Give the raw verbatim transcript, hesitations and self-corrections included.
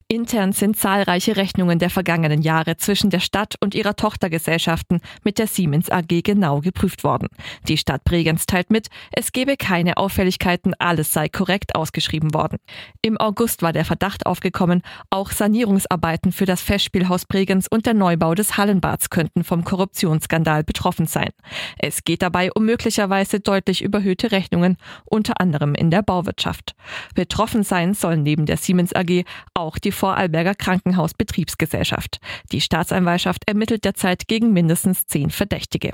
Intern sind zahlreiche Rechnungen der vergangenen Jahre zwischen der Stadt und ihrer Tochtergesellschaften mit der Siemens A G genau geprüft worden. Die Stadt Bregenz teilt mit, es gebe keine Auffälligkeiten, alles sei korrekt ausgeschrieben worden. Im August war der Verdacht aufgekommen, auch Sanierungsarbeiten für das Festspielhaus Bregenz und der Neubau des Hallenbads könnten vom Korruptionsskandal betroffen sein. Es geht dabei um möglicherweise deutlich überhöhte Rechnungen, unter anderem in der Bauwirtschaft. Betroffen sein sollen neben der Siemens A G auch die Vorarlberger Krankenhausbetriebsgesellschaft. Die Staatsanwaltschaft ermittelt derzeit gegen mindestens zehn Verdächtige.